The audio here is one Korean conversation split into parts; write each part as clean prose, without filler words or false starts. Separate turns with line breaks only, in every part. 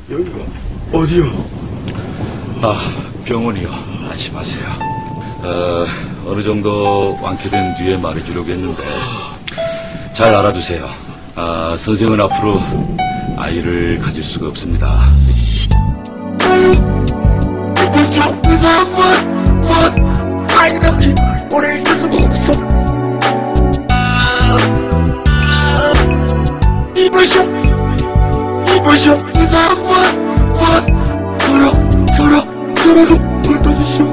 여기가 어디요?
병원이요. 안심하세요. 어느 정도 완쾌된 뒤에 말해주려고 했는데 잘 알아두세요. 선생은 앞으로 아이를 가질 수가 없습니다.
아이랑이 오래 있을 수가 없어. 이보셔, 서라로 불떠주시오.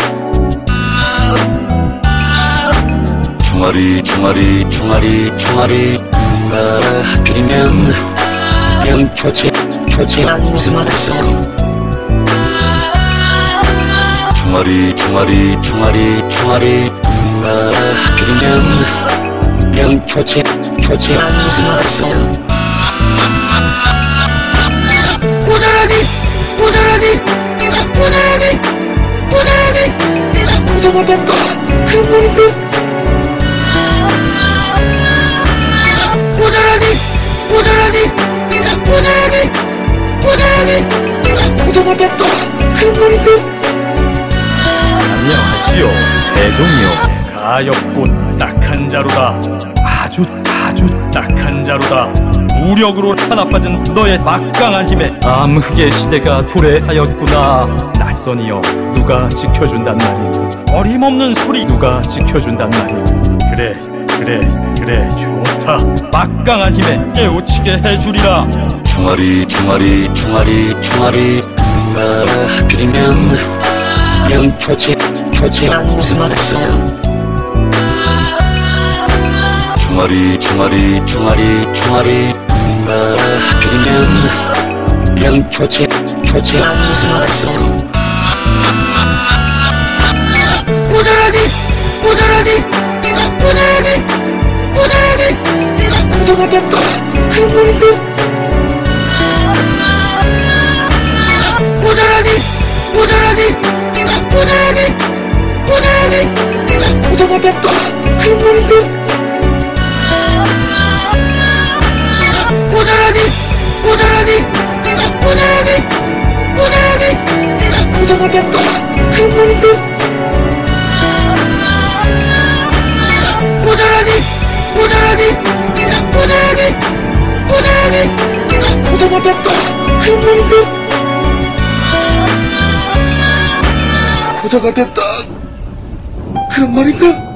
총알이. 하필이면 명초치 무슨 말했어요? 총알이. 하필이면 명초치 무슨 말했어요?
내가 부정하겠다. 그런 말인가? 내가 부정하겠다. 그런 말인가?
안녕하시오. 세종이요. 가엾고 딱한 자루다. 아주 딱한 자루다. 무력으로 탄압받은 너의 막강한 힘에 암흑의 시대가 도래하였구나. 낯선이여, 누가 지켜준단 말이? 어림없는 소리 누가 지켜준단 말이? 그래 좋다. 막강한 힘에 깨우치게 해주리라.
총알이. 하필이면 명초치 무슨 말했어요? 총알이. 하필이면 명초치 무슨 말했어요?
내가 부정하겠다. 그런 말인가? 내가 부정하겠다. 그런 말인가? 내가 부정하겠다. 그런 말인가? 내가 부정하겠다. 그런 말인가? 부정하겠다. 그런 말인가?